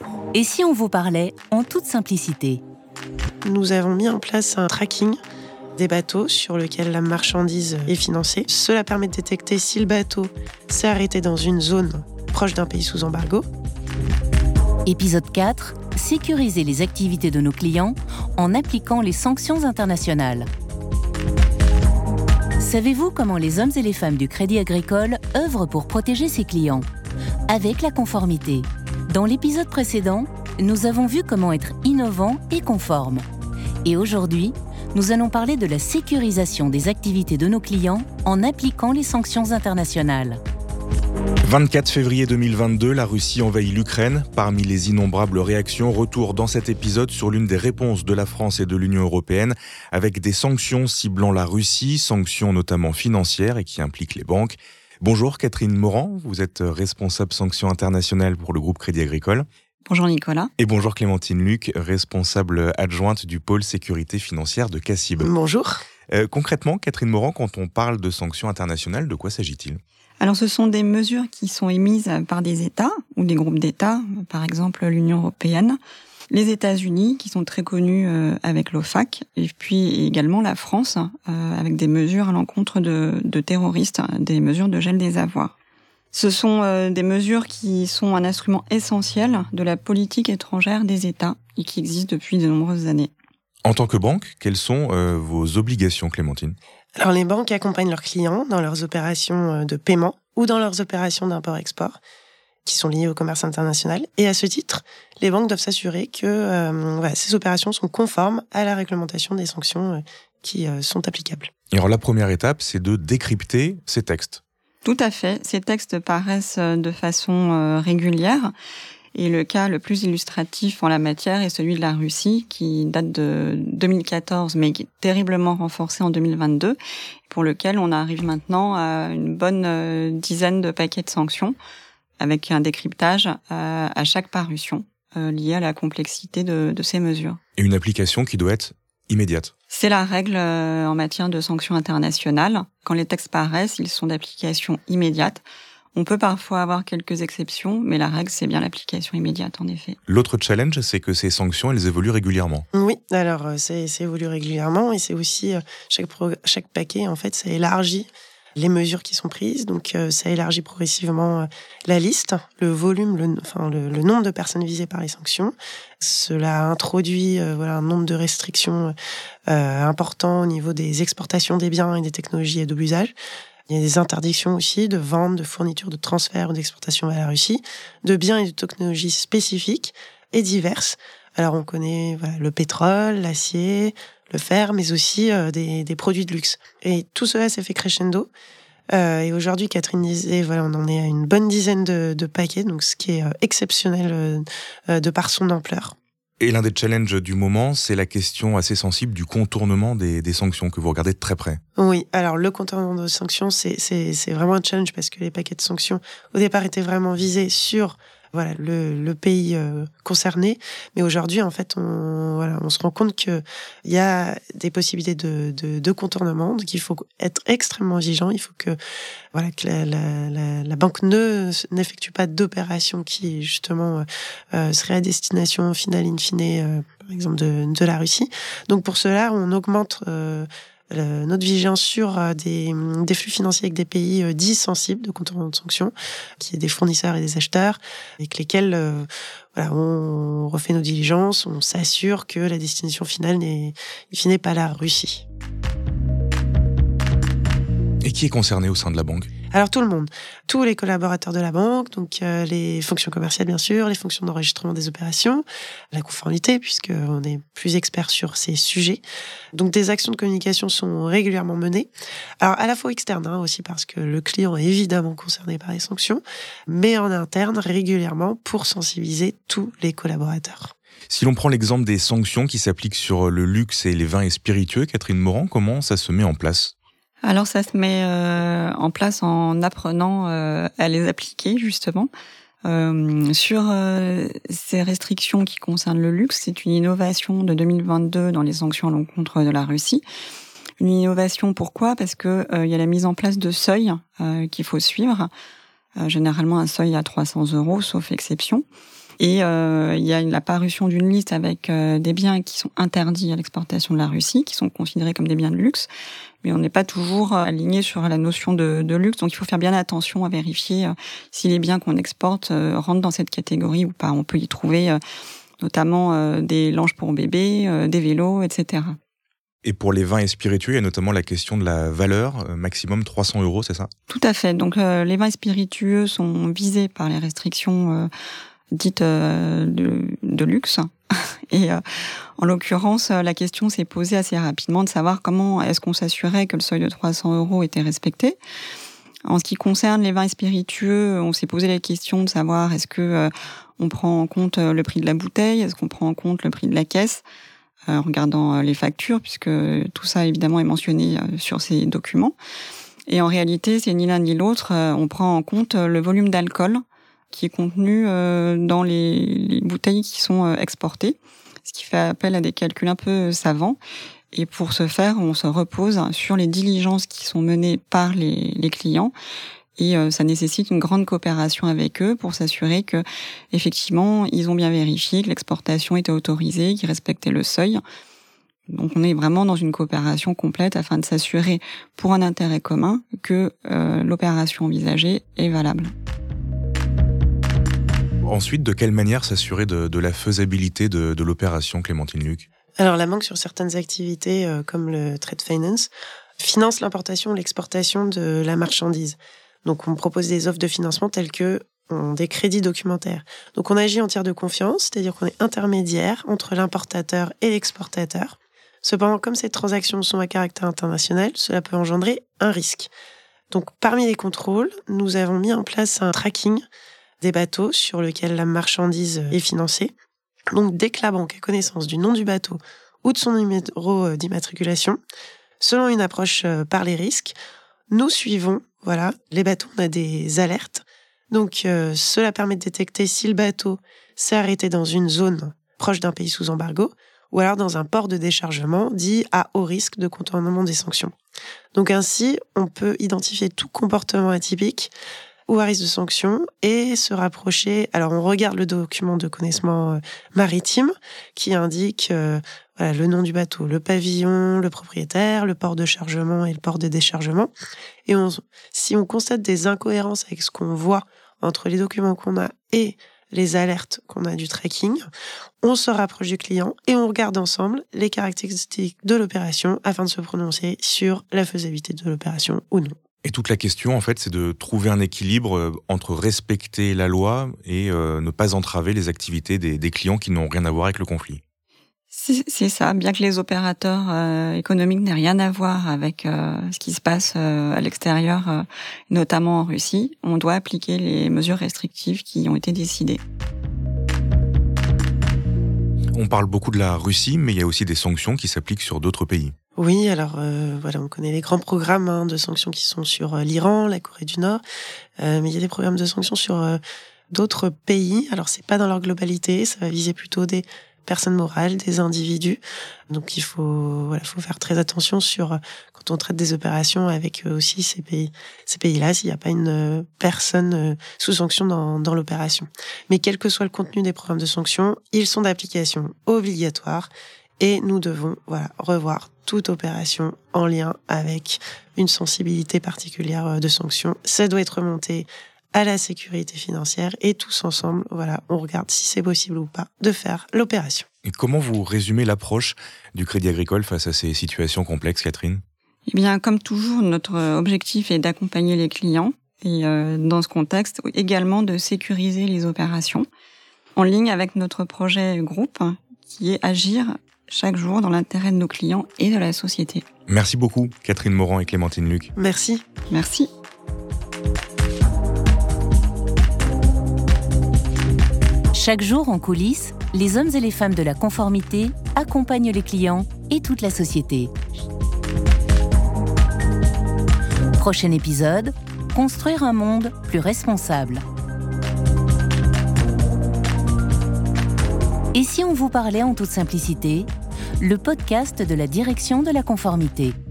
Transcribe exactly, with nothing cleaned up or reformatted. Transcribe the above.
Et si on vous parlait en toute simplicité ? Nous avons mis en place un tracking des bateaux sur lequel la marchandise est financée. Cela permet de détecter si le bateau s'est arrêté dans une zone proche d'un pays sous embargo. Épisode quatre. Sécuriser les activités de nos clients en appliquant les sanctions internationales. Savez-vous comment les hommes et les femmes du Crédit Agricole œuvrent pour protéger ses clients ? Avec la conformité. Dans l'épisode précédent, nous avons vu comment être innovant et conforme. Et aujourd'hui, nous allons parler de la sécurisation des activités de nos clients en appliquant les sanctions internationales. vingt-quatre février deux mille vingt-deux, la Russie envahit l'Ukraine. Parmi les innombrables réactions, retour dans cet épisode sur l'une des réponses de la France et de l'Union européenne, avec des sanctions ciblant la Russie, sanctions notamment financières et qui impliquent les banques. Bonjour Catherine Morand, vous êtes responsable sanctions internationales pour le groupe Crédit Agricole. Bonjour Nicolas. Et bonjour Clémentine Luc, responsable adjointe du pôle sécurité financière de CACIB. Bonjour. Euh, concrètement, Catherine Morand, quand on parle de sanctions internationales, de quoi s'agit-il ? Alors ce sont des mesures qui sont émises par des États ou des groupes d'États, par exemple l'Union européenne, les États-Unis qui sont très connus avec l'OFAC, et puis également la France avec des mesures à l'encontre de, de terroristes, des mesures de gel des avoirs. Ce sont euh, des mesures qui sont un instrument essentiel de la politique étrangère des États et qui existent depuis de nombreuses années. En tant que banque, quelles sont euh, vos obligations, Clémentine ? Alors les banques accompagnent leurs clients dans leurs opérations de paiement ou dans leurs opérations d'import-export qui sont liées au commerce international. Et à ce titre, les banques doivent s'assurer que euh, voilà, ces opérations sont conformes à la réglementation des sanctions euh, qui euh, sont applicables. Et alors la première étape, c'est de décrypter ces textes. Tout à fait. Ces textes paraissent de façon régulière. Et le cas le plus illustratif en la matière est celui de la Russie, qui date de deux mille quatorze, mais qui est terriblement renforcé en deux mille vingt-deux, pour lequel on arrive maintenant à une bonne dizaine de paquets de sanctions, avec un décryptage à chaque parution, lié à la complexité de, de ces mesures. Et une application qui doit être immédiate. C'est la règle en matière de sanctions internationales. Quand les textes paraissent, ils sont d'application immédiate. On peut parfois avoir quelques exceptions, mais la règle, c'est bien l'application immédiate, en effet. L'autre challenge, c'est que ces sanctions, elles évoluent régulièrement. Oui, alors c'est, c'est évolue régulièrement et c'est aussi, chaque, pro, chaque paquet, en fait, ça élargit les mesures qui sont prises. Donc, euh, ça élargit progressivement euh, la liste, le volume, le, enfin, le, le nombre de personnes visées par les sanctions. Cela introduit euh, voilà, un nombre de restrictions euh, importants au niveau des exportations des biens et des technologies à double usage. Il y a des interdictions aussi de vente, de fourniture, de transfert ou d'exportation vers la Russie, de biens et de technologies spécifiques et diverses. Alors, on connaît voilà, le pétrole, l'acier, le fer, mais aussi euh, des, des produits de luxe. Et tout cela s'est fait crescendo. Euh, et aujourd'hui, Catherine disait, voilà, on en est à une bonne dizaine de, de paquets, donc ce qui est euh, exceptionnel euh, de par son ampleur. Et l'un des challenges du moment, c'est la question assez sensible du contournement des, des sanctions que vous regardez de très près. Oui, alors le contournement des sanctions, c'est, c'est, c'est vraiment un challenge parce que les paquets de sanctions, au départ, étaient vraiment visés sur voilà le, le pays euh, concerné, mais aujourd'hui en fait on voilà on se rend compte que il y a des possibilités de, de de contournement, donc il faut être extrêmement vigilant, il faut que voilà que la la la, la banque ne n'effectue pas d'opérations qui justement euh, seraient à destination finale in fine euh, par exemple de de la Russie. Donc pour cela on augmente euh, Euh, notre vigilance sur euh, des, des flux financiers avec des pays euh, dits sensibles de contournement de sanctions, qui est des fournisseurs et des acheteurs, avec lesquels euh, voilà, on refait nos diligences, on s'assure que la destination finale n'est in fine pas la Russie. Et qui est concerné au sein de la banque ? Alors tout le monde, tous les collaborateurs de la banque, donc euh, les fonctions commerciales bien sûr, les fonctions d'enregistrement des opérations, la conformité puisqu'on est plus expert sur ces sujets. Donc des actions de communication sont régulièrement menées. Alors à la fois externes hein, aussi parce que le client est évidemment concerné par les sanctions, mais en interne régulièrement pour sensibiliser tous les collaborateurs. Si l'on prend l'exemple des sanctions qui s'appliquent sur le luxe et les vins et spiritueux, Catherine Morand, comment ça se met en place ? Alors ça se met euh, en place en apprenant euh, à les appliquer justement. Euh, sur euh, ces restrictions qui concernent le luxe, c'est une innovation de deux mille vingt-deux dans les sanctions à l'encontre de la Russie. Une innovation pourquoi ? Parce que euh, il y a la mise en place de seuils euh, qu'il faut suivre. Euh, généralement un seuil à trois cents euros, sauf exception. Et euh, il y a une, la parution d'une liste avec euh, des biens qui sont interdits à l'exportation de la Russie, qui sont considérés comme des biens de luxe, mais on n'est pas toujours aligné sur la notion de, de luxe. Donc il faut faire bien attention à vérifier euh, si les biens qu'on exporte euh, rentrent dans cette catégorie ou pas. On peut y trouver euh, notamment euh, des langes pour bébés, euh, des vélos, et cetera. Et pour les vins et spiritueux, il y a notamment la question de la valeur, euh, maximum trois cents euros, c'est ça ? Tout à fait. Donc euh, les vins et spiritueux sont visés par les restrictions euh, dites euh, de, de luxe. Et euh, en l'occurrence, la question s'est posée assez rapidement de savoir comment est-ce qu'on s'assurait que le seuil de trois cents euros était respecté. En ce qui concerne les vins et spiritueux, on s'est posé la question de savoir est-ce que euh, on prend en compte le prix de la bouteille, est-ce qu'on prend en compte le prix de la caisse, en regardant les factures, puisque tout ça, évidemment, est mentionné sur ces documents. Et en réalité, c'est ni l'un ni l'autre. On prend en compte le volume d'alcool qui est contenu dans les, les bouteilles qui sont exportées, ce qui fait appel à des calculs un peu savants. Et pour ce faire, on se repose sur les diligences qui sont menées par les, les clients. Et euh, ça nécessite une grande coopération avec eux pour s'assurer que, effectivement, ils ont bien vérifié que l'exportation était autorisée, qu'ils respectaient le seuil. Donc, on est vraiment dans une coopération complète afin de s'assurer, pour un intérêt commun, que euh, l'opération envisagée est valable. Ensuite, de quelle manière s'assurer de, de la faisabilité de, de l'opération, Clémentine Luc ? Alors, la banque, sur certaines activités, euh, comme le trade finance, finance l'importation ou l'exportation de la marchandise. Donc, on propose des offres de financement telles que des crédits documentaires. Donc, on agit en tiers de confiance, c'est-à-dire qu'on est intermédiaire entre l'importateur et l'exportateur. Cependant, comme ces transactions sont à caractère international, cela peut engendrer un risque. Donc, parmi les contrôles, nous avons mis en place un tracking des bateaux sur lequel la marchandise est financée. Donc, dès que la banque a connaissance du nom du bateau ou de son numéro d'immatriculation, selon une approche par les risques, nous suivons Voilà, les bateaux, on a des alertes. Donc, euh, cela permet de détecter si le bateau s'est arrêté dans une zone proche d'un pays sous embargo ou alors dans un port de déchargement dit à haut risque de contournement des sanctions. Donc, ainsi, on peut identifier tout comportement atypique ou à risque de sanctions et se rapprocher. Alors, on regarde le document de connaissement maritime qui indique euh, voilà, le nom du bateau, le pavillon, le propriétaire, le port de chargement et le port de déchargement. Et on, si on constate des incohérences avec ce qu'on voit entre les documents qu'on a et les alertes qu'on a du tracking, on se rapproche du client et on regarde ensemble les caractéristiques de l'opération afin de se prononcer sur la faisabilité de l'opération ou non. Et toute la question, en fait, c'est de trouver un équilibre entre respecter la loi et euh, ne pas entraver les activités des, des clients qui n'ont rien à voir avec le conflit. C'est, c'est ça, bien que les opérateurs euh, économiques n'aient rien à voir avec euh, ce qui se passe euh, à l'extérieur, euh, notamment en Russie, on doit appliquer les mesures restrictives qui ont été décidées. On parle beaucoup de la Russie, mais il y a aussi des sanctions qui s'appliquent sur d'autres pays. Oui, alors euh, voilà, on connaît les grands programmes hein, de sanctions qui sont sur euh, l'Iran, la Corée du Nord, euh, mais il y a des programmes de sanctions sur euh, d'autres pays. Alors c'est pas dans leur globalité, ça va viser plutôt des personnes morales, des individus. Donc il faut voilà, faut faire très attention sur quand on traite des opérations avec aussi ces pays, ces pays-là, s'il n'y a pas une personne sous sanction dans, dans l'opération. Mais quel que soit le contenu des programmes de sanctions, ils sont d'application obligatoire et nous devons voilà revoir toute opération en lien avec une sensibilité particulière de sanctions. Ça doit être remonté à la sécurité financière et tous ensemble, voilà, on regarde si c'est possible ou pas de faire l'opération. Et comment vous résumez l'approche du Crédit Agricole face à ces situations complexes, Catherine ? Eh bien, comme toujours, notre objectif est d'accompagner les clients et euh, dans ce contexte également de sécuriser les opérations en ligne avec notre projet groupe qui est agir chaque jour dans l'intérêt de nos clients et de la société. Merci beaucoup, Catherine Morand et Clémentine Luc. Merci. Merci. Chaque jour en coulisses, les hommes et les femmes de la conformité accompagnent les clients et toute la société. Prochain épisode, construire un monde plus responsable. Et si on vous parlait en toute simplicité, le podcast de la direction de la conformité.